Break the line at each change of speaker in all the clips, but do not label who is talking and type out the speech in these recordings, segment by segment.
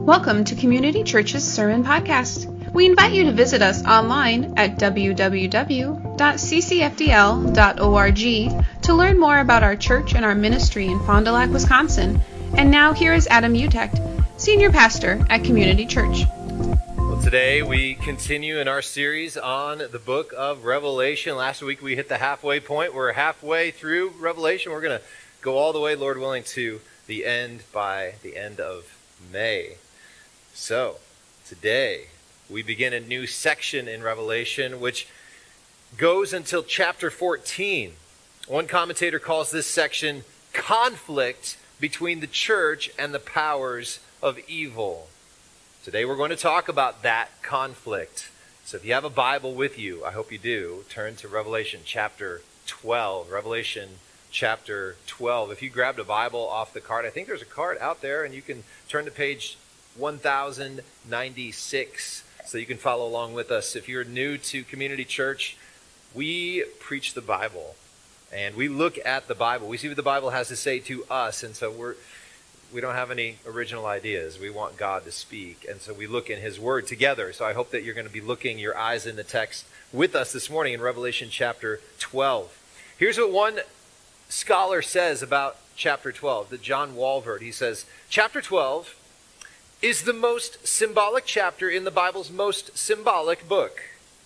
Welcome to Community Church's Sermon Podcast. We invite you to visit us online at www.ccfdl.org to learn more about our church and our ministry in Fond du Lac, Wisconsin. And now here is Adam Utecht, Senior Pastor at Community Church.
Well, today we continue in our series on the book of Revelation. Last week we hit the halfway point. We're halfway through Revelation. We're going to go all the way, Lord willing, to the end by the end of May. So, today we begin a new section in Revelation which goes until chapter 14. One commentator calls this section conflict between the church and the powers of evil. Today we're going to talk about that conflict. So if you have a Bible with you, I hope you do, turn to Revelation chapter 12. Revelation chapter 12. If you grabbed a Bible off the cart, I think there's a cart out there, and you can turn to page 1096 so you can follow along with us. If you're new to Community Church, we preach the Bible and we look at the Bible. We see what the Bible has to say to us, and so we don't have any original ideas. We want God to speak, and so we look in His Word together. So I hope that you're going to be looking your eyes in the text with us this morning in Revelation chapter 12. Here's what one scholar says about chapter 12, that John Walvoord. He says, chapter 12 is the most symbolic chapter in the Bible's most symbolic book.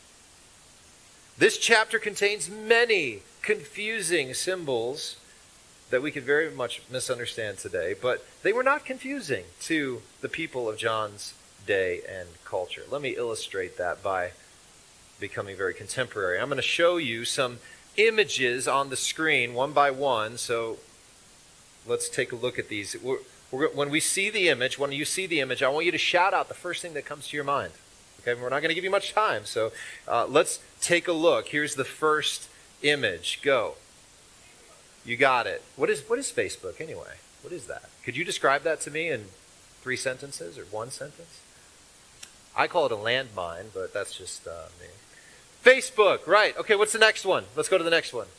This chapter contains many confusing symbols that we could very much misunderstand today, but they were not confusing to the people of John's day and culture. Let me illustrate that by becoming very contemporary. I'm going to show you some images on the screen one by one, so let's take a look at these. When we see the image, when you see the image, I want you to shout out the first thing that comes to your mind. Okay, we're not going to give you much time, so let's take a look. Here's the first image. Go. You got it. What is Facebook anyway? What is that? Could you describe that to me in 3 sentences or 1 sentence? I call it a landmine, but that's just me. Facebook, right. Okay, what's the next one? Let's go to the next one.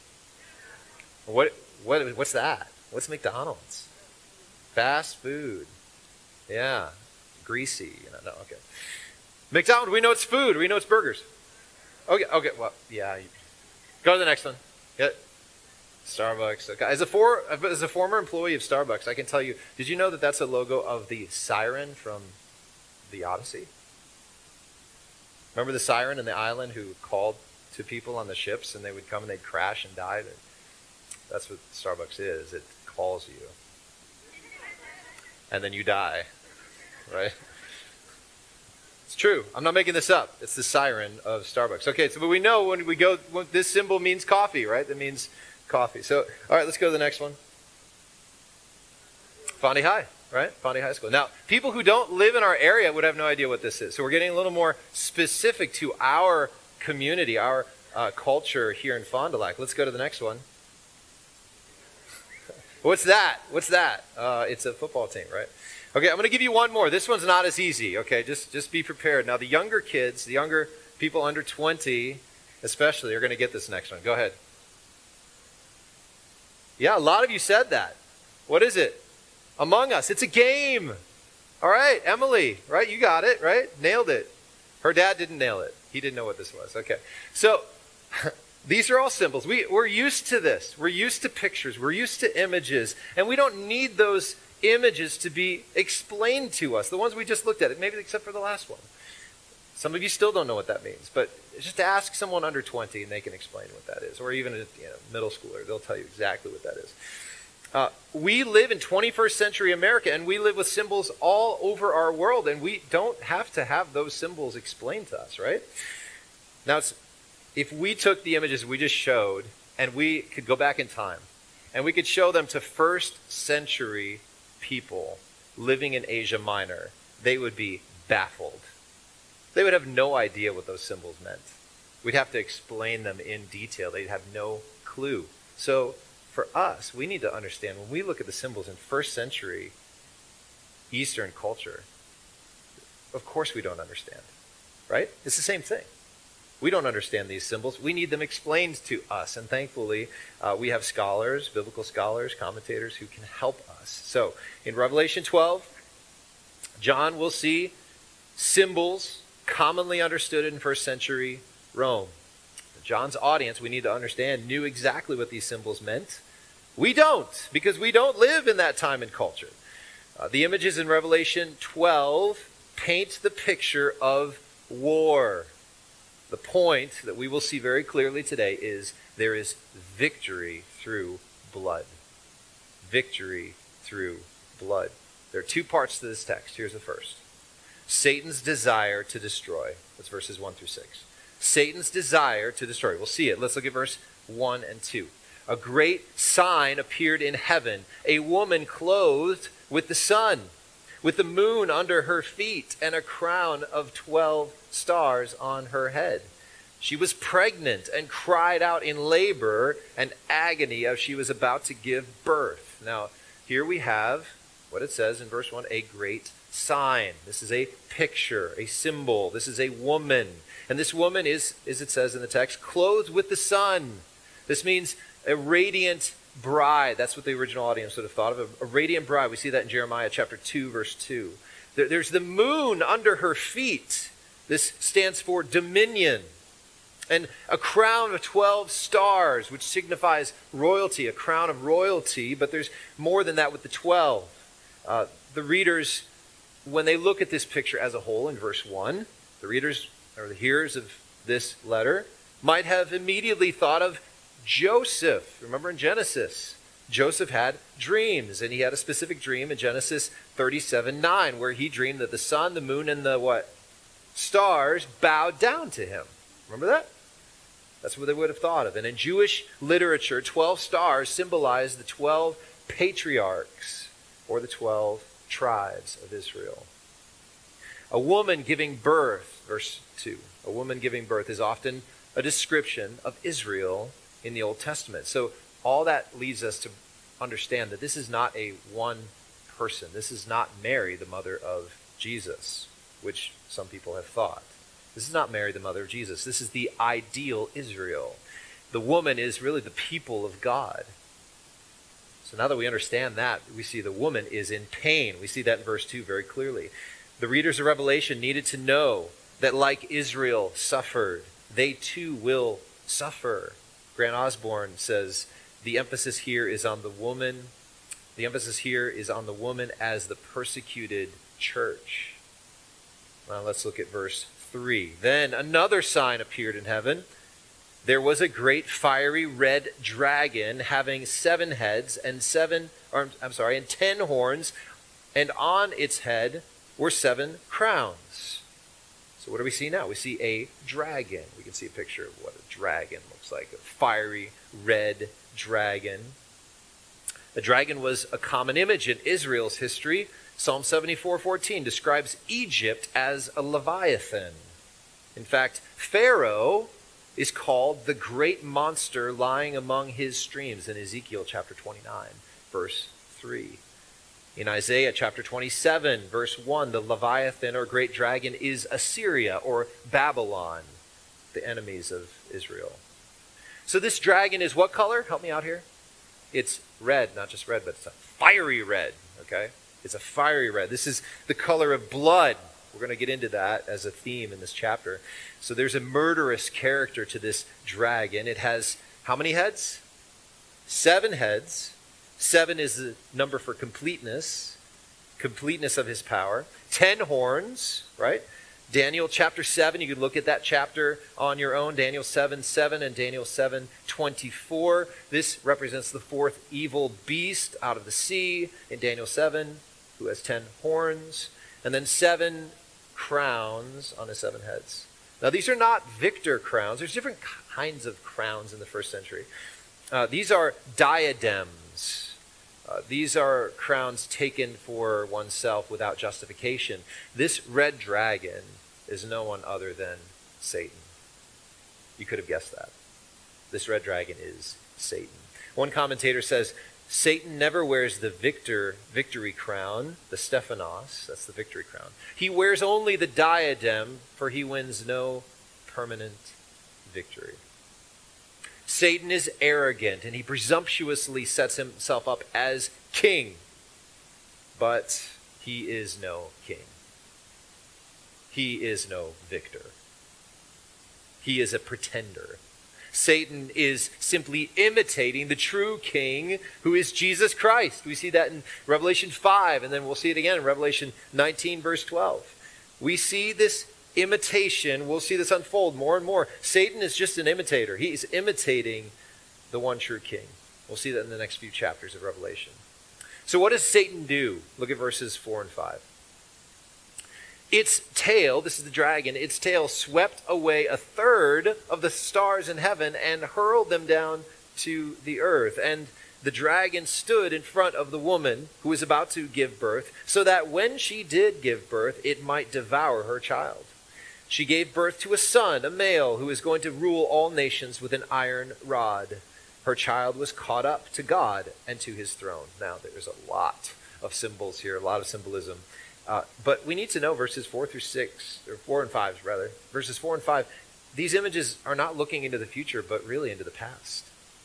What's that? What's McDonald's? Fast food. Yeah. Greasy. No, okay. McDonald's, we know it's food. We know it's burgers. Okay, well, yeah. Go to the next one. Yeah. Starbucks. Okay. As a former employee of Starbucks, I can tell you, did you know that that's a logo of the siren from the Odyssey? Remember the siren in the island who called to people on the ships and they would come and they'd crash and die? That's what Starbucks is. It calls you. And then you die, right? It's true. I'm not making this up. It's the siren of Starbucks. Okay, so but we know when this symbol means coffee, right? That means coffee. So, all right, let's go to the next one. Fondy High, right? Fondy High School. Now, people who don't live in our area would have no idea what this is. So we're getting a little more specific to our community, our culture here in Fond du Lac. Let's go to the next one. What's that? It's a football team, right? Okay, I'm going to give you one more. This one's not as easy, okay? Just be prepared. Now, the younger kids, the younger people under 20 especially, are going to get this next one. Go ahead. Yeah, a lot of you said that. What is it? Among Us. It's a game. All right, Emily, right? You got it, right? Nailed it. Her dad didn't nail it. He didn't know what this was. Okay, so these are all symbols. We're used to this. We're used to pictures. We're used to images. And we don't need those images to be explained to us. The ones we just looked at, maybe except for the last one. Some of you still don't know what that means. But just ask someone under 20 and they can explain what that is. Or even a middle schooler. They'll tell you exactly what that is. We live in 21st century America, and we live with symbols all over our world. And we don't have to have those symbols explained to us, right? Now, if we took the images we just showed and we could go back in time and we could show them to first century people living in Asia Minor, they would be baffled. They would have no idea what those symbols meant. We'd have to explain them in detail. They'd have no clue. So for us, we need to understand when we look at the symbols in first century Eastern culture, of course we don't understand, right? It's the same thing. We don't understand these symbols. We need them explained to us. And thankfully, we have scholars, biblical scholars, commentators who can help us. So in Revelation 12, John will see symbols commonly understood in first century Rome. John's audience, we need to understand, knew exactly what these symbols meant. We don't, because we don't live in that time and culture. The images in Revelation 12 paint the picture of war. The point that we will see very clearly today is there is victory through blood. Victory through blood. There are two parts to this text. Here's the first. Satan's desire to destroy. That's verses 1 through 6. Satan's desire to destroy. We'll see it. Let's look at verse 1 and 2. A great sign appeared in heaven, a woman clothed with the sun, with the moon under her feet, and a crown of 12 stars on her head. She was pregnant and cried out in labor and agony as she was about to give birth. Now, here we have what it says in verse 1, a great sign. This is a picture, a symbol. This is a woman. And this woman is, as it says in the text, clothed with the sun. This means a radiant bride. That's what the original audience would have thought of, a radiant bride. We see that in Jeremiah chapter 2, verse 2. There's the moon under her feet. This stands for dominion. And a crown of 12 stars, which signifies royalty, a crown of royalty, but there's more than that with the 12. The readers, when they look at this picture as a whole in verse 1, the readers or the hearers of this letter might have immediately thought of Joseph. Remember in Genesis, Joseph had dreams, and he had a specific dream in Genesis 37:9, where he dreamed that the sun, the moon, and the what? Stars bowed down to him. Remember that? That's what they would have thought of. And in Jewish literature, 12 stars symbolize the 12 patriarchs, or the 12 tribes of Israel. A woman giving birth, verse 2, a woman giving birth is often a description of Israel in the Old Testament. So all that leads us to understand that this is not a one person. This is not Mary, the mother of Jesus, which some people have thought. This is not Mary, the mother of Jesus. This is the ideal Israel. The woman is really the people of God. So now that we understand that, we see the woman is in pain. We see that in verse 2 very clearly. The readers of Revelation needed to know that like Israel suffered, they too will suffer. Grant Osborne says the emphasis here is on the woman. The emphasis here is on the woman as the persecuted church. Now let's look at verse 3. Then another sign appeared in heaven. There was a great fiery red dragon having 7 heads and 10 horns, and on its head were 7 crowns. So what do we see now? We see a dragon. We can see a picture of what a dragon looks like, a fiery red dragon. A dragon was a common image in Israel's history. Psalm 74:14 describes Egypt as a leviathan. In fact, Pharaoh is called the great monster lying among his streams in Ezekiel chapter 29, verse 3. In Isaiah chapter 27, verse 1, the Leviathan or great dragon is Assyria or Babylon, the enemies of Israel. So this dragon is what color? Help me out here. It's red, not just red, but it's a fiery red, okay? It's a fiery red. This is the color of blood. We're going to get into that as a theme in this chapter. So there's a murderous character to this dragon. It has how many heads? 7 heads. 7 is the number for completeness of his power. 10 horns, right? Daniel chapter 7, you can look at that chapter on your own. Daniel 7:7 and Daniel 7:24. This represents the 4th evil beast out of the sea in Daniel 7, who has 10 horns. And then 7 crowns on his 7 heads. Now, these are not victor crowns. There's different kinds of crowns in the first century. These are diadems. These are crowns taken for oneself without justification. This red dragon is no one other than Satan. You could have guessed that. This red dragon is Satan. One commentator says, Satan never wears the victory crown, the Stephanos, that's the victory crown. He wears only the diadem, for he wins no permanent victory. Satan is arrogant, and he presumptuously sets himself up as king. But He is no king. He is no victor. He is a pretender. Satan is simply imitating the true king, who is Jesus Christ. We see that in Revelation 5, and then we'll see it again in Revelation 19, verse 12. We see this imitation. We'll see this unfold more and more. Satan is just an imitator. He's imitating the one true king. We'll see that in the next few chapters of Revelation. So what does Satan do? Look at verses 4 and 5. Its tail, this is the dragon, its tail swept away a third of the stars in heaven and hurled them down to the earth. And the dragon stood in front of the woman who was about to give birth, so that when she did give birth, it might devour her child. She gave birth to a son, a male, who is going to rule all nations with an iron rod. Her child was caught up to God and to his throne. Now, there's a lot of symbols here, a lot of symbolism. But we need to know verses 4 through 6, or 4 and 5, rather. Verses 4 and 5, these images are not looking into the future, but really into the past.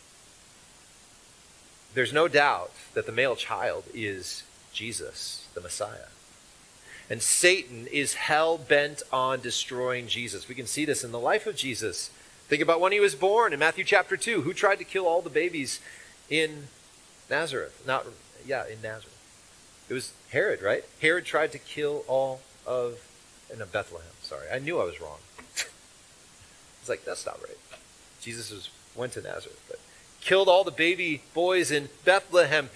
There's no doubt that the male child is Jesus, the Messiah. And Satan is hell-bent on destroying Jesus. We can see this in the life of Jesus. Think about when he was born in Matthew chapter 2. Who tried to kill all the babies in Nazareth? In Nazareth. It was Herod, right? Herod tried to kill all of Bethlehem. Sorry, I knew I was wrong. It's like, that's not right. Jesus went to Nazareth, but killed all the baby boys in Bethlehem.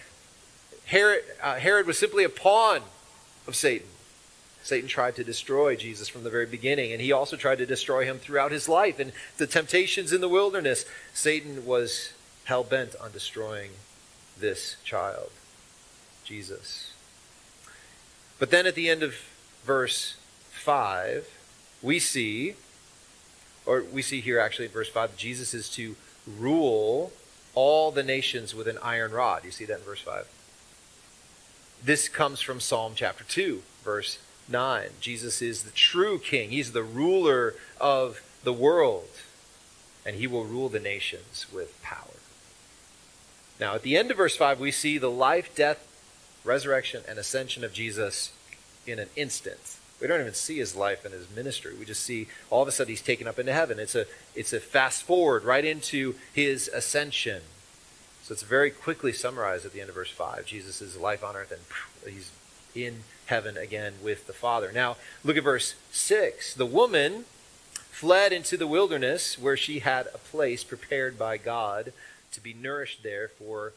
Herod was simply a pawn of Satan. Satan tried to destroy Jesus from the very beginning, and he also tried to destroy him throughout his life. And the temptations in the wilderness, Satan was hell-bent on destroying this child, Jesus. But then at the end of verse 5, we see here actually in verse 5, Jesus is to rule all the nations with an iron rod. You see that in verse 5. This comes from Psalm chapter 2, verse 9. Jesus is the true king. He's the ruler of the world, and he will rule the nations with power. Now, at the end of verse 5, we see the life, death, resurrection, and ascension of Jesus in an instant. We don't even see his life and his ministry. We just see all of a sudden he's taken up into heaven. It's a fast forward right into his ascension. So it's very quickly summarized at the end of verse 5. Jesus' life on earth, and he's in heaven again with the Father. Now, look at verse 6. The woman fled into the wilderness where she had a place prepared by God to be nourished there for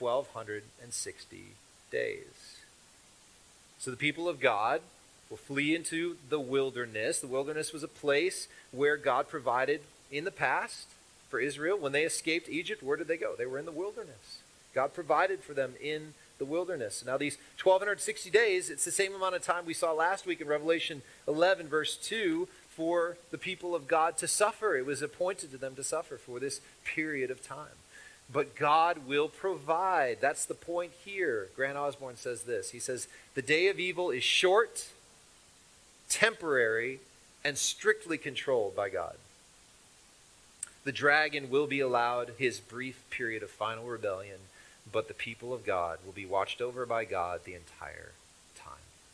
1,260 days. So the people of God will flee into the wilderness. The wilderness was a place where God provided in the past for Israel. When they escaped Egypt, where did they go? They were in the wilderness. God provided for them in the wilderness. Now these 1,260 days, it's the same amount of time we saw last week in Revelation 11, verse 2, for the people of God to suffer. It was appointed to them to suffer for this period of time. But God will provide. That's the point here. Grant Osborne says this. He says, the day of evil is short, temporary, and strictly controlled by God. The dragon will be allowed his brief period of final rebellion, but the people of God will be watched over by God the entire time.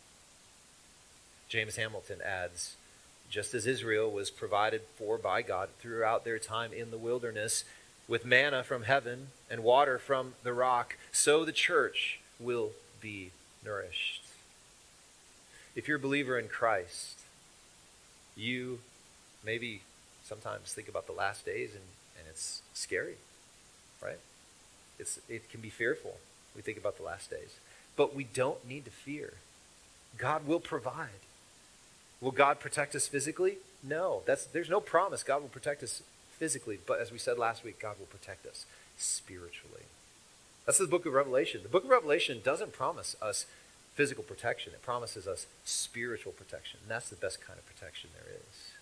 James Hamilton adds, just as Israel was provided for by God throughout their time in the wilderness, with manna from heaven and water from the rock, so the church will be nourished. If you're a believer in Christ, you maybe sometimes think about the last days and it's scary, right? It can be fearful. We think about the last days. But we don't need to fear. God will provide. Will God protect us physically? No. There's no promise God will protect us physically, but as we said last week, God will protect us spiritually. That's the book of Revelation. The book of Revelation doesn't promise us physical protection. It promises us spiritual protection, and that's the best kind of protection there is.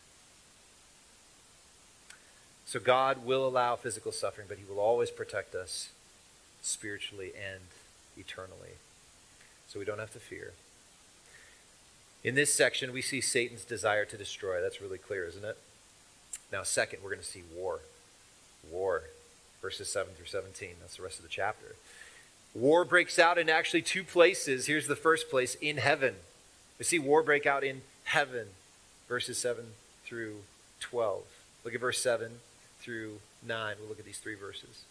So God will allow physical suffering, but he will always protect us spiritually and eternally. So we don't have to fear. In this section, we see Satan's desire to destroy. That's really clear, isn't it? Now, second, we're going to see war. War. Verses 7 through 17. That's the rest of the chapter. War breaks out in actually two places. Here's the first place, in heaven. We see war break out in heaven, verses 7 through 12. Look at verse 7 through 9. We'll look at these three verses.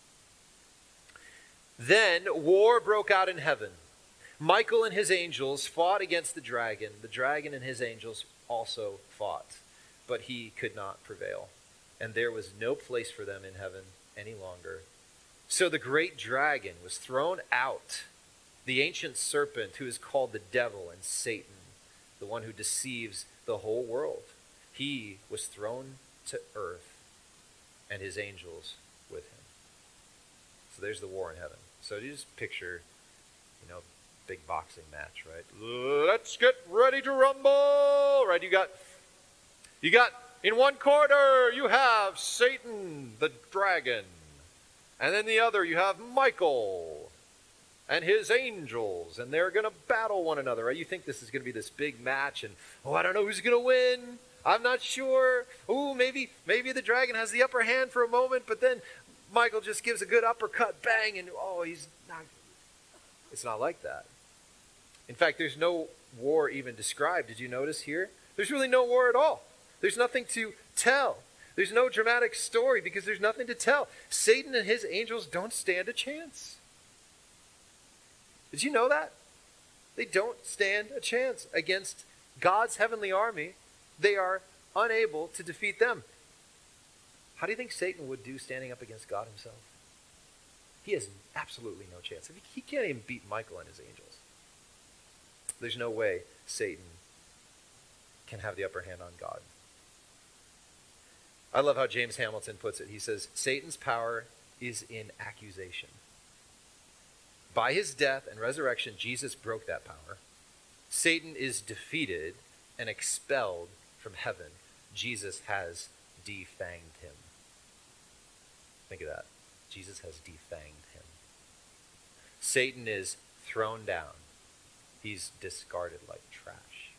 Then war broke out in heaven. Michael and his angels fought against the dragon. The dragon and his angels also fought, but he could not prevail. And there was no place for them in heaven any longer. So the great dragon was thrown out, the ancient serpent who is called the devil and Satan, the one who deceives the whole world. He was thrown to earth, and his angels with him. So there's the war in heaven. So you just picture, big boxing match, right? Let's get ready to rumble, right? You got in one corner you have Satan, the dragon, and then the other you have Michael and his angels, and they're going to battle one another, right? You think this is going to be this big match, and I don't know who's going to win. I'm not sure. Maybe the dragon has the upper hand for a moment, but then Michael just gives a good uppercut, bang, and he's not. It's not like that. In fact, there's no war even described. Did you notice here? There's really no war at all. There's nothing to tell. There's no dramatic story because there's nothing to tell. Satan and his angels don't stand a chance. Did you know that? They don't stand a chance against God's heavenly army. They are unable to defeat them. How do you think Satan would do standing up against God himself? He has absolutely no chance. He can't even beat Michael and his angels. There's no way Satan can have the upper hand on God. I love how James Hamilton puts it. He says, Satan's power is in accusation. By his death and resurrection, Jesus broke that power. Satan is defeated and expelled from heaven. Jesus has defanged him. Think of that. Jesus has defanged him. Satan is thrown down. He's discarded like trash.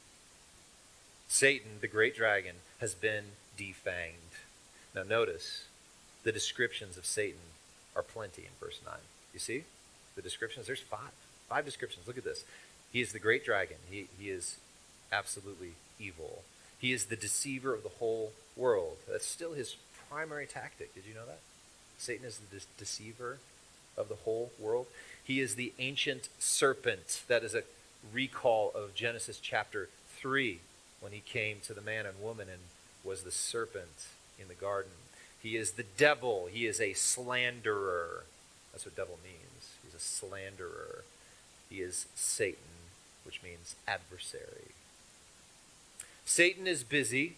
Satan, the great dragon, has been defanged. Now notice, the descriptions of Satan are plenty in verse 9. You see? The descriptions, there's five descriptions. Look at this. He is the great dragon. He is absolutely evil. He is the deceiver of the whole world. That's still his primary tactic. Did you know that? Satan is the deceiver of the whole world. He is the ancient serpent. That is a recall of Genesis chapter 3 when he came to the man and woman and was the serpent in the garden. He is the devil. He is a slanderer. That's what devil means. He's a slanderer. He is Satan, which means adversary. Satan is busy.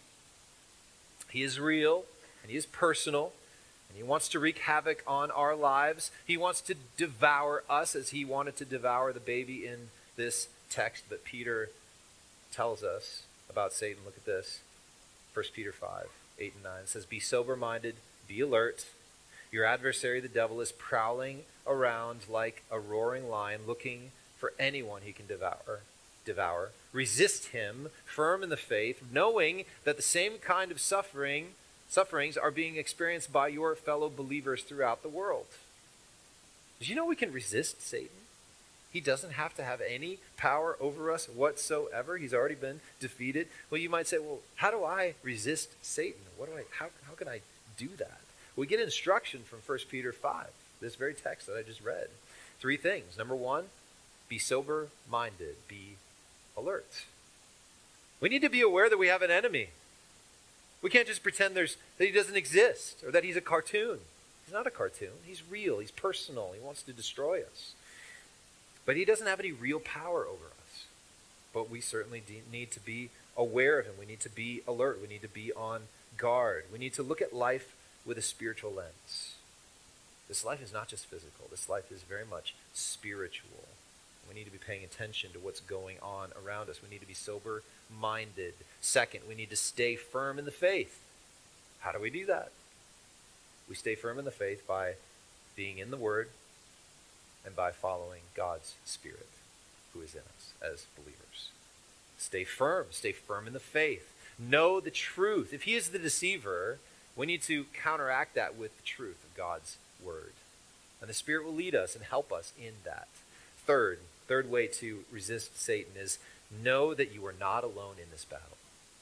He is real, and he is personal, and he wants to wreak havoc on our lives. He wants to devour us as he wanted to devour the baby in this text that Peter tells us about Satan. Look at this. 1 Peter 5, 8 and 9 says, Be sober-minded, be alert. Your adversary, the devil, is prowling around like a roaring lion, looking for anyone he can devour. Resist him, firm in the faith, knowing that the same kind of sufferings are being experienced by your fellow believers throughout the world. Did you know we can resist Satan? He doesn't have to have any power over us whatsoever. He's already been defeated. Well, you might say, well, how do I resist Satan? How can I do that? We get instruction from 1 Peter 5, this very text that I just read. 3 things. Number 1, be sober-minded, be alert. We need to be aware that we have an enemy. We can't just pretend that he doesn't exist or that he's a cartoon. He's not a cartoon. He's real. He's personal. He wants to destroy us. But he doesn't have any real power over us. But we certainly need to be aware of him. We need to be alert. We need to be on guard. We need to look at life with a spiritual lens. This life is not just physical. This life is very much spiritual. We need to be paying attention to what's going on around us. We need to be sober-minded. Second, we need to stay firm in the faith. How do we do that? We stay firm in the faith by being in the Word and by following God's Spirit who is in us as believers. Stay firm in the faith. Know the truth. If he is the deceiver, we need to counteract that with the truth of God's Word. And the Spirit will lead us and help us in that. Third way to resist Satan is know that you are not alone in this battle.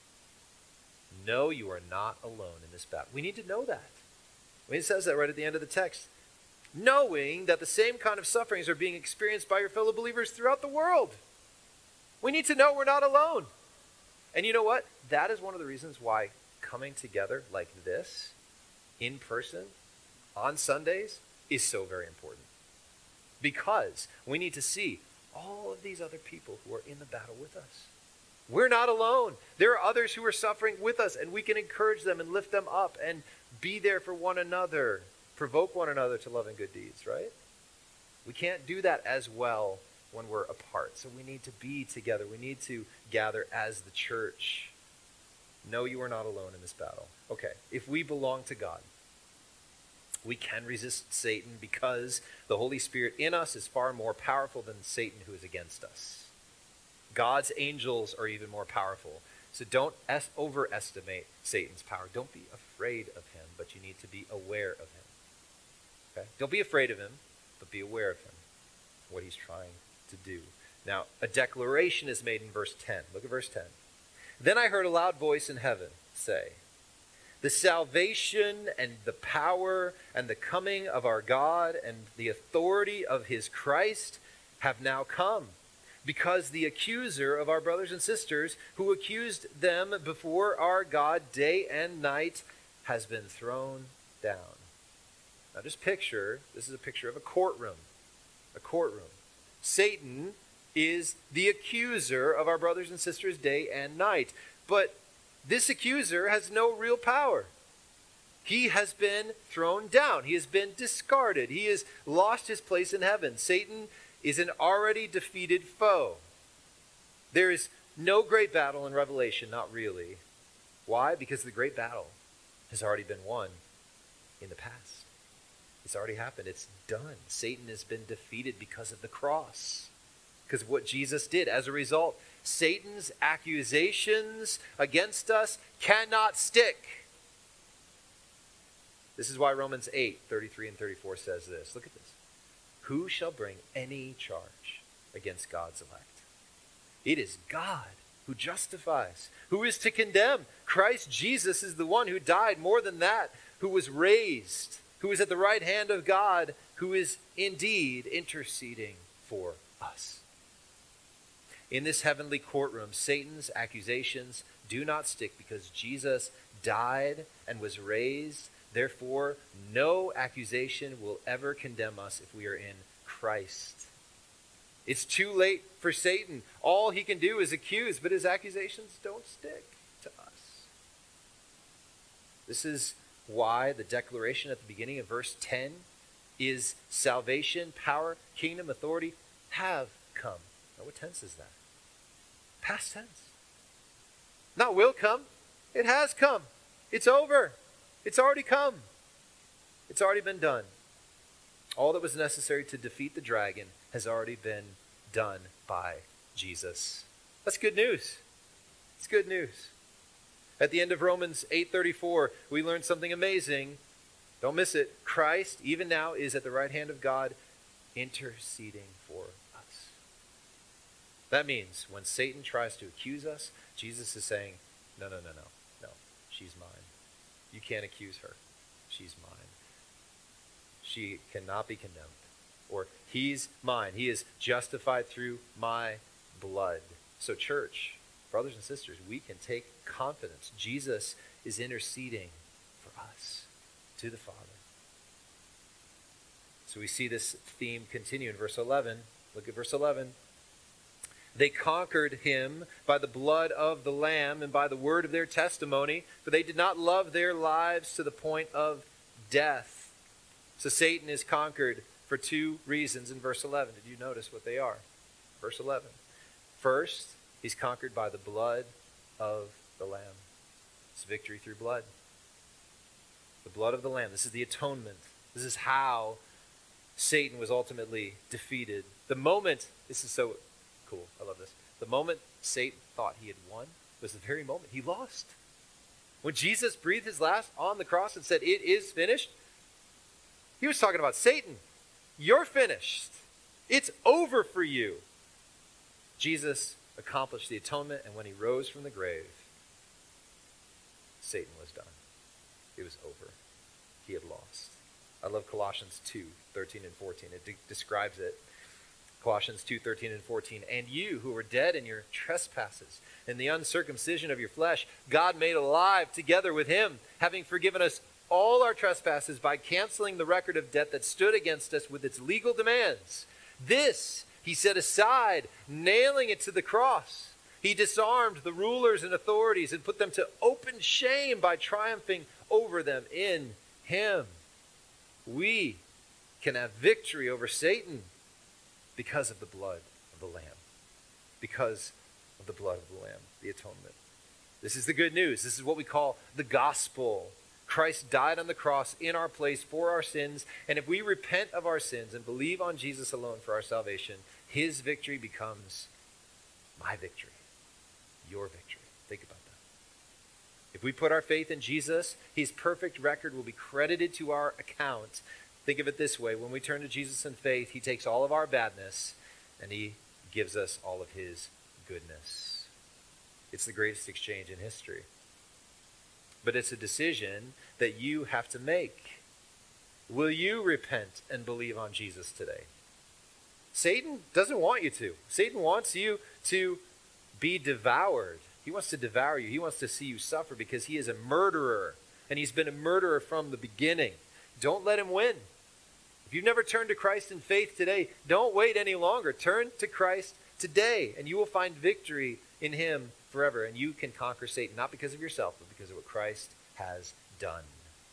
Know you are not alone in this battle. We need to know that. It says that right at the end of the text. Knowing that the same kind of sufferings are being experienced by your fellow believers throughout the world. We need to know we're not alone. And you know what? That is one of the reasons why coming together like this, in person, on Sundays, is so very important. Because we need to see all of these other people who are in the battle with us. We're not alone. There are others who are suffering with us, and we can encourage them and lift them up and be there for one another, provoke one another to love and good deeds, right? We can't do that as well when we're apart. So we need to be together. We need to gather as the church. No, you are not alone in this battle. Okay, if we belong to God, we can resist Satan because the Holy Spirit in us is far more powerful than Satan who is against us. God's angels are even more powerful. So don't overestimate Satan's power. Don't be afraid of him, but you need to be aware of him. Okay? Don't be afraid of him, but be aware of him, what he's trying to do. Now, a declaration is made in verse 10. Look at verse 10. Then I heard a loud voice in heaven say, the salvation and the power and the coming of our God and the authority of his Christ have now come, because the accuser of our brothers and sisters, who accused them before our God day and night, has been thrown down. Now just picture, this is a picture of a courtroom. A courtroom. Satan is the accuser of our brothers and sisters day and night. But this accuser has no real power. He has been thrown down. He has been discarded. He has lost his place in heaven. Satan is an already defeated foe. There is no great battle in Revelation, not really. Why? Because the great battle has already been won in the past. It's already happened. It's done. Satan has been defeated because of the cross, because of what Jesus did. As a result, Satan's accusations against us cannot stick. This is why Romans 8:33 and 34 says this. Look at this. Who shall bring any charge against God's elect? It is God who justifies. Who is to condemn? Christ Jesus is the one who died, more than that, who was raised, who is at the right hand of God, who is indeed interceding for us. In this heavenly courtroom, Satan's accusations do not stick because Jesus died and was raised. Therefore, no accusation will ever condemn us if we are in Christ. It's too late for Satan. All he can do is accuse, but his accusations don't stick to us. This is why the declaration at the beginning of verse 10 is salvation, power, kingdom, authority have come. Now, what tense is that? Past tense. Not will come. It has come. It's over. It's already come. It's already been done. All that was necessary to defeat the dragon has already been done by Jesus. That's good news. It's good news. At the end of Romans 8:34, we learn something amazing. Don't miss it. Christ, even now, is at the right hand of God, interceding for us. That means when Satan tries to accuse us, Jesus is saying, no, she's mine. You can't accuse her. She's mine. She cannot be condemned. Or he's mine. He is justified through my blood. So church, brothers and sisters, we can take confidence. Jesus is interceding for us to the Father. So we see this theme continue in verse 11. Look at verse 11. They conquered him by the blood of the Lamb and by the word of their testimony, for they did not love their lives to the point of death. So Satan is conquered for two reasons in verse 11. Did you notice what they are? Verse 11. First, he's conquered by the blood of the Lamb. It's victory through blood. The blood of the Lamb. This is the atonement. This is how Satan was ultimately defeated. The moment, this is so cool, I love this. The moment Satan thought he had won was the very moment he lost. When Jesus breathed his last on the cross and said, "It is finished," he was talking about Satan. You're finished. It's over for you. Jesus accomplished the atonement, and when he rose from the grave, Satan was done. It was over. He had lost. I love Colossians 2:13 and 14. It describes it. Colossians 2:13 and 14. And you who were dead in your trespasses and the uncircumcision of your flesh, God made alive together with him, having forgiven us all our trespasses by canceling the record of debt that stood against us with its legal demands. This he set aside, nailing it to the cross. He disarmed the rulers and authorities and put them to open shame by triumphing over them in him. We can have victory over Satan because of the blood of the Lamb. Because of the blood of the Lamb, the atonement. This is the good news. This is what we call the gospel. Christ died on the cross in our place for our sins, and if we repent of our sins and believe on Jesus alone for our salvation, his victory becomes my victory, your victory. Think about that. If we put our faith in Jesus, his perfect record will be credited to our account. Think of it this way. When we turn to Jesus in faith, he takes all of our badness and he gives us all of his goodness. It's the greatest exchange in history. But it's a decision that you have to make. Will you repent and believe on Jesus today? Satan doesn't want you to. Satan wants you to be devoured. He wants to devour you. He wants to see you suffer because he is a murderer. And he's been a murderer from the beginning. Don't let him win. If you've never turned to Christ in faith today, don't wait any longer. Turn to Christ today, and you will find victory in him forever. And you can conquer Satan, not because of yourself, but because of what Christ has done.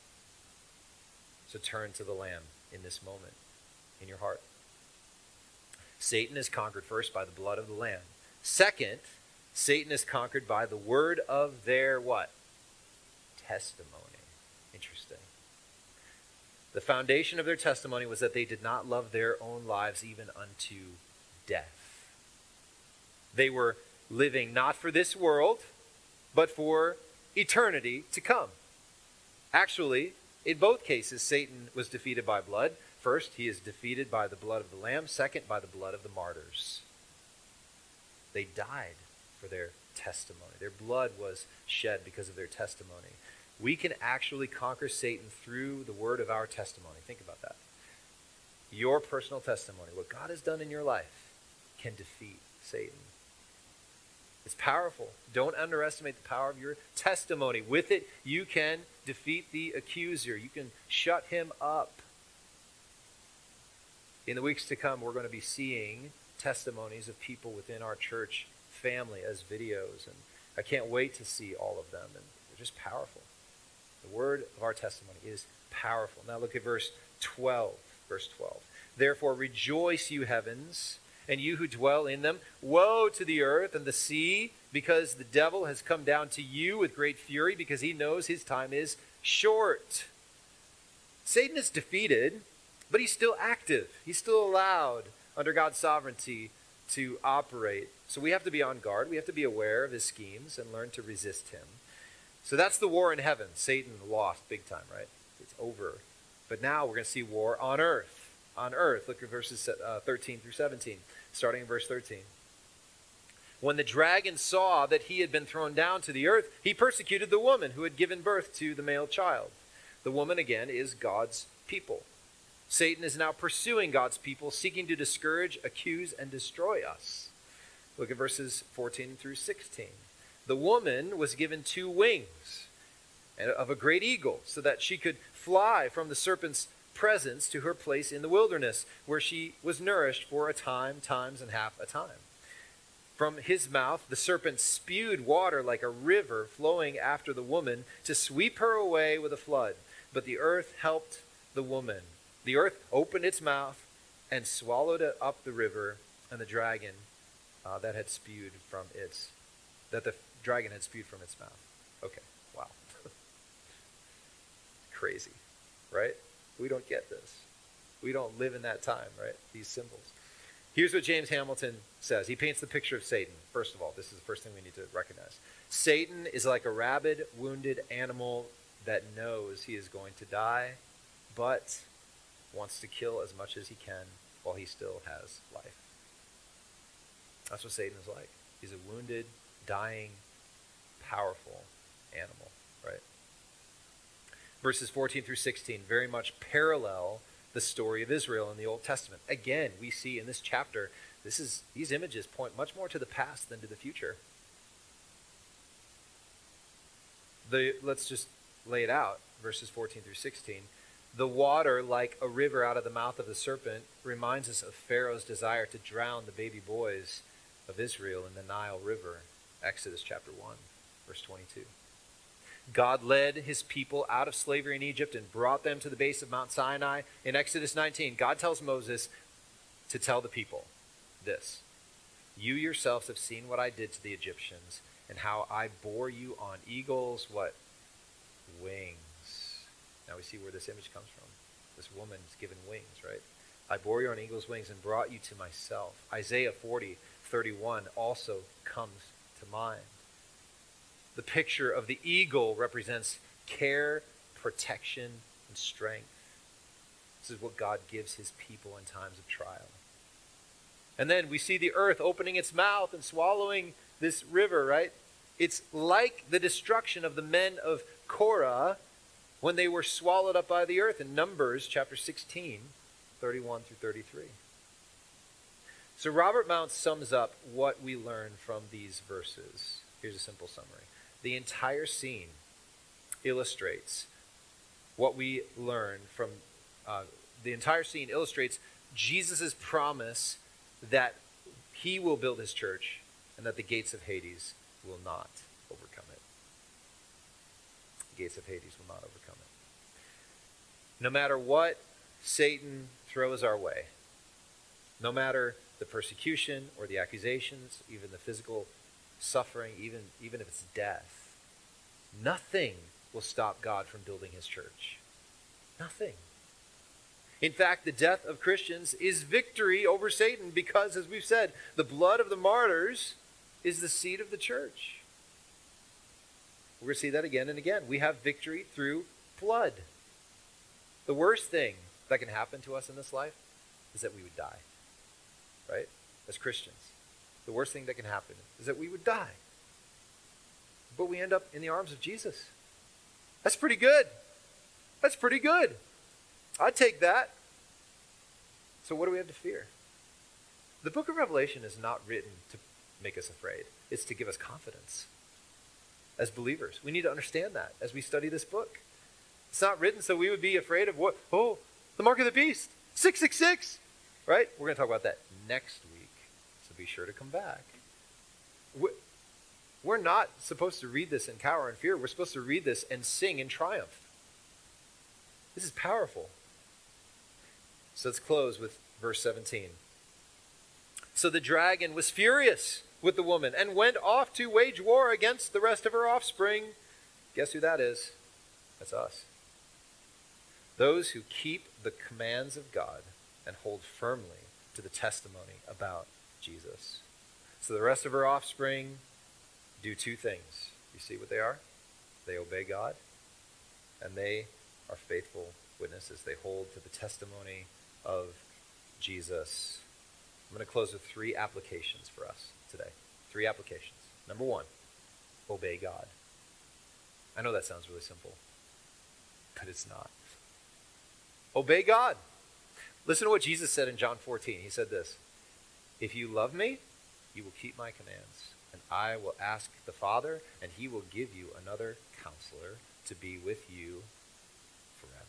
So turn to the Lamb in this moment, in your heart. Satan is conquered first by the blood of the Lamb. Second, Satan is conquered by the word of their what? Testimony. Interesting. The foundation of their testimony was that they did not love their own lives even unto death. They were living not for this world, but for eternity to come. Actually, in both cases, Satan was defeated by blood. First, he is defeated by the blood of the Lamb. Second, by the blood of the martyrs. They died for their testimony. Their blood was shed because of their testimony. We can actually conquer Satan through the word of our testimony. Think about that. Your personal testimony, what God has done in your life, can defeat Satan. It's powerful. Don't underestimate the power of your testimony. With it, you can defeat the accuser. You can shut him up. In the weeks to come, we're going to be seeing testimonies of people within our church family as videos. And I can't wait to see all of them. And they're just powerful. The word of our testimony is powerful. Now look at verse 12. Verse 12. Therefore rejoice, you heavens, and you who dwell in them. Woe to the earth and the sea, because the devil has come down to you with great fury, because he knows his time is short. Satan is defeated, but he's still active. He's still allowed under God's sovereignty to operate. So we have to be on guard. We have to be aware of his schemes and learn to resist him. So that's the war in heaven. Satan lost big time, right? It's over. But now we're going to see war on earth. On earth. Look at verses 13 through 17, starting in verse 13. When the dragon saw that he had been thrown down to the earth, he persecuted the woman who had given birth to the male child. The woman, again, is God's people. Satan is now pursuing God's people, seeking to discourage, accuse, and destroy us. Look at verses 14 through 16. The woman was given 2 wings of a great eagle, so that she could fly from the serpent's presence to her place in the wilderness, where she was nourished for a time, times, and half a time. From his mouth the serpent spewed water like a river flowing after the woman to sweep her away with a flood. But the earth helped the woman. The earth opened its mouth and swallowed up the river and the dragon that the dragon had spewed from its mouth. Okay, wow. Crazy, right? We don't get this. We don't live in that time, right? These symbols. Here's what James Hamilton says. He paints the picture of Satan. First of all, this is the first thing we need to recognize. Satan is like a rabid, wounded animal that knows he is going to die, but wants to kill as much as he can while he still has life. That's what Satan is like. He's a wounded, dying, powerful animal, right? Verses 14 through 16 very much parallel the story of Israel in the Old Testament. Again, we see in this chapter, these images point much more to the past than to the future. Let's just lay it out, verses 14 through 16. The water, like a river out of the mouth of the serpent, reminds us of Pharaoh's desire to drown the baby boys of Israel in the Nile River. Exodus chapter 1, verse 22. God led his people out of slavery in Egypt and brought them to the base of Mount Sinai. In Exodus 19, God tells Moses to tell the people this: you yourselves have seen what I did to the Egyptians and how I bore you on eagles, what? Wings. Now we see where this image comes from. This woman is given wings, right? I bore you on eagle's wings and brought you to myself. Isaiah 40:31 also comes to mind. The picture of the eagle represents care, protection, and strength. This is what God gives his people in times of trial. And then we see the earth opening its mouth and swallowing this river, right? It's like the destruction of the men of Korah when they were swallowed up by the earth in Numbers chapter 16, 31 through 33. So Robert Mounce sums up what we learn from these verses. Here's a simple summary. The entire scene illustrates what we learn from, the entire scene illustrates Jesus' promise that he will build his church and that the gates of Hades will not overcome it. The gates of Hades will not overcome it. No matter what Satan throws our way, no matter the persecution or the accusations, even the physical suffering, even if it's death, nothing will stop God from building his church. Nothing. In fact, the death of Christians is victory over Satan because, as we've said, the blood of the martyrs is the seed of the church. We're going to see that again and again. We have victory through blood. The worst thing that can happen to us in this life is that we would die, right? As Christians. The worst thing that can happen is that we would die. But we end up in the arms of Jesus. That's pretty good. That's pretty good. I'd take that. So what do we have to fear? The book of Revelation is not written to make us afraid. It's to give us confidence. As believers, we need to understand that as we study this book. It's not written so we would be afraid of what? Oh, the mark of the beast. 666. Right? We're going to talk about that next week. So be sure to come back. We're not supposed to read this in cower and fear. We're supposed to read this and sing in triumph. This is powerful. So let's close with verse 17. So the dragon was furious with the woman and went off to wage war against the rest of her offspring. Guess who that is? That's us. Those who keep the commands of God and hold firmly to the testimony about Jesus. So the rest of her offspring do two things. You see what they are? They obey God, and they are faithful witnesses. They hold to the testimony of Jesus. I'm going to close with 3 applications for us today. 3 applications. Number 1, obey God. I know that sounds really simple, but it's not. Obey God. Listen to what Jesus said in John 14. He said this: if you love me, you will keep my commands, and I will ask the Father, and he will give you another counselor to be with you forever.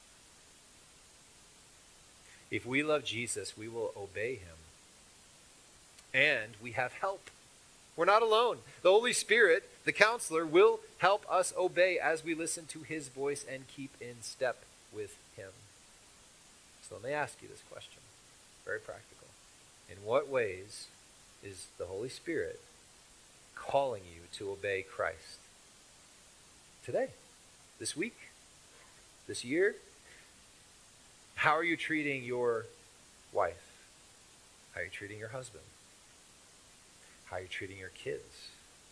If we love Jesus, we will obey him. And we have help. We're not alone. The Holy Spirit, the counselor, will help us obey as we listen to his voice and keep in step with him. So let me ask you this question. Very practical. In what ways is the Holy Spirit calling you to obey Christ? Today, this week, this year? How are you treating your wife? How are you treating your husband? How are you treating your kids?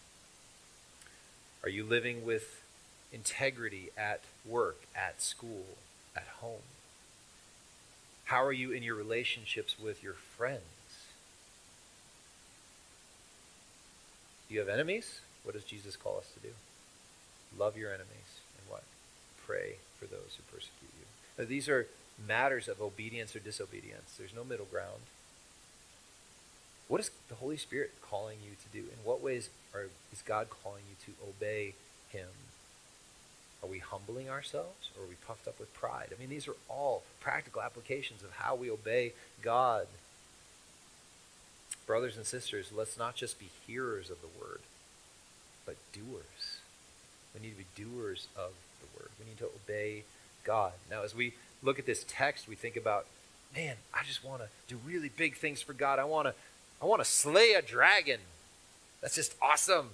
Are you living with integrity at work, at school, at home? How are you in your relationships with your friends? Do you have enemies? What does Jesus call us to do? Love your enemies and what? Pray for those who persecute you. Now, these are matters of obedience or disobedience. There's no middle ground. What is the Holy Spirit calling you to do? In what ways is God calling you to obey him? Are we humbling ourselves, or are we puffed up with pride? I mean, these are all practical applications of how we obey God. Brothers and sisters, let's not just be hearers of the word, but doers. We need to be doers of the word. We need to obey God. Now, as we look at this text, we think about, man, I just want to do really big things for God. I want to slay a dragon. That's just awesome.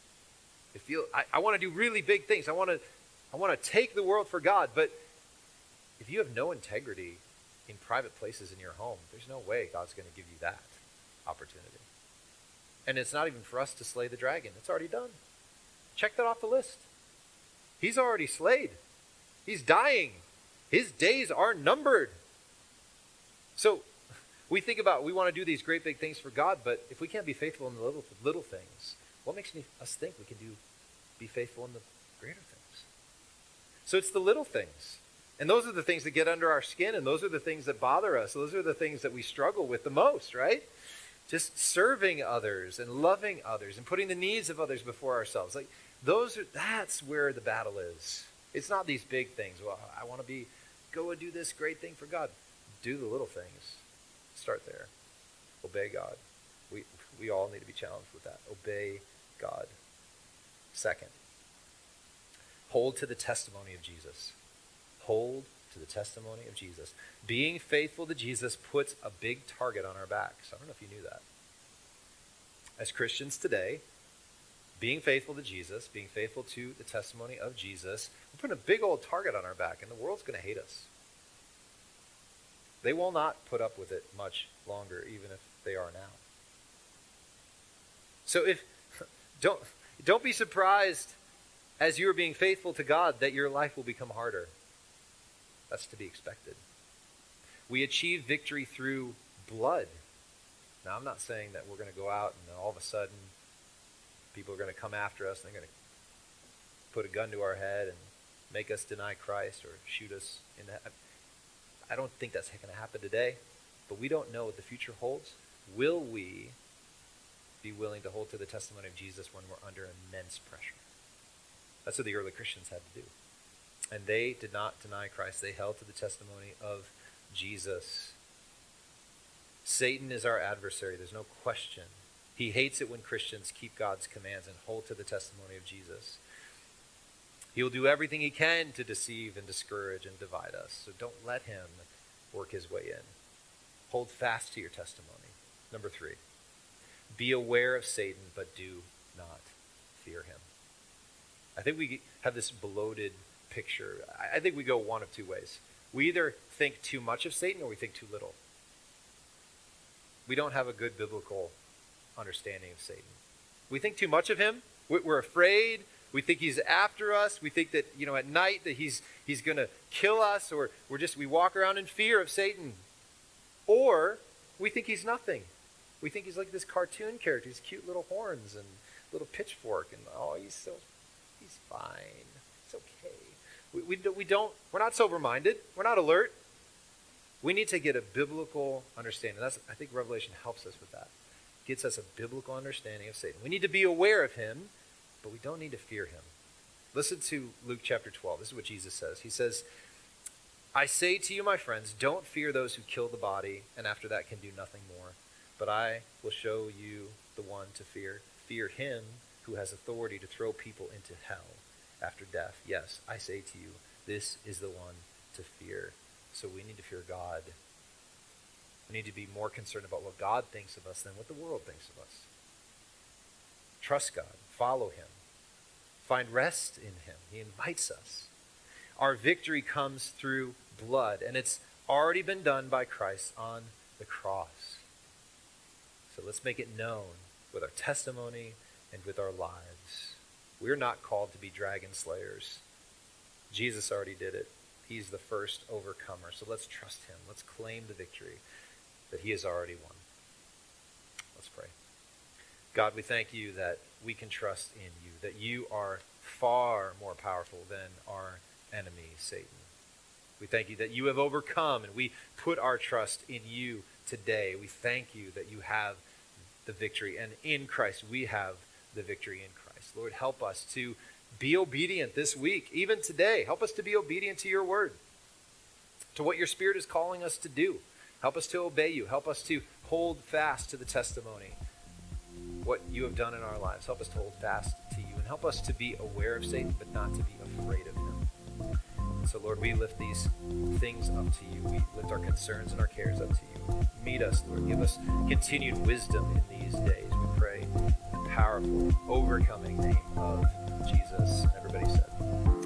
I want to do really big things. I want to take the world for God. But if you have no integrity in private places in your home, there's no way God's going to give you that opportunity. And it's not even for us to slay the dragon. It's already done. Check that off the list. He's already slayed. He's dying. His days are numbered. So we think about, we want to do these great big things for God, but if we can't be faithful in the little things, what makes us think we can be faithful in the greater things? So it's the little things. And those are the things that get under our skin, and those are the things that bother us. Those are the things that we struggle with the most, right? Just serving others and loving others and putting the needs of others before ourselves. That's where the battle is. It's not these big things. Well, I want to go and do this great thing for God. Do the little things. Start there. Obey God. We all need to be challenged with that. Obey God. Second, hold to the testimony of Jesus. Hold to the testimony of Jesus. Being faithful to Jesus puts a big target on our backs. I don't know if you knew that. As Christians today, being faithful to Jesus, being faithful to the testimony of Jesus, we're putting a big old target on our back, and the world's going to hate us. They will not put up with it much longer, even if they are now. So don't be surprised as you are being faithful to God that your life will become harder. That's to be expected. We achieve victory through blood. Now, I'm not saying that we're going to go out and all of a sudden people are going to come after us and they're going to put a gun to our head and make us deny Christ or shoot us in the head. I don't think that's going to happen today, but we don't know what the future holds. Will we be willing to hold to the testimony of Jesus when we're under immense pressure? That's what the early Christians had to do. And they did not deny Christ. They held to the testimony of Jesus. Satan is our adversary. There's no question. He hates it when Christians keep God's commands and hold to the testimony of Jesus. He will do everything he can to deceive and discourage and divide us. So don't let him work his way in. Hold fast to your testimony. Number 3, be aware of Satan, but do not fear him. I think we have this bloated picture. I think we go one of two ways. We either think too much of Satan or we think too little. We don't have a good biblical understanding of Satan. We think too much of him. We're afraid. We think he's after us. We think that, at night that he's going to kill us, or we walk around in fear of Satan. Or we think he's nothing. We think he's like this cartoon character, these cute little horns and little pitchfork, and he's fine. It's okay. We're not sober-minded. We're not alert. We need to get a biblical understanding. I think Revelation helps us with that. Gets us a biblical understanding of Satan. We need to be aware of him, but we don't need to fear him. Listen to Luke chapter 12. This is what Jesus says. He says, I say to you, my friends, don't fear those who kill the body, and after that can do nothing more. But I will show you the one to fear. Fear him who has authority to throw people into hell after death. Yes, I say to you, this is the one to fear. So we need to fear God. We need to be more concerned about what God thinks of us than what the world thinks of us. Trust God. Follow him. Find rest in him. He invites us. Our victory comes through blood, and it's already been done by Christ on the cross. So let's make it known with our testimony and with our lives. We're not called to be dragon slayers. Jesus already did it. He's the first overcomer. So let's trust him. Let's claim the victory that he has already won. Let's pray. God, we thank you that we can trust in you, that you are far more powerful than our enemy, Satan. We thank you that you have overcome, and we put our trust in you today. We thank you that you have the victory, and in Christ we have the victory in Christ. Lord, help us to be obedient this week, even today. Help us to be obedient to your word, to what your Spirit is calling us to do. Help us to obey you. Help us to hold fast to the testimony, what you have done in our lives. Help us to hold fast to you, and help us to be aware of Satan, but not to be afraid of him. So, Lord, we lift these things up to you. We lift our concerns and our cares up to you. Meet us, Lord. Give us continued wisdom in these days. We pray in the powerful, overcoming name of Jesus. And everybody said,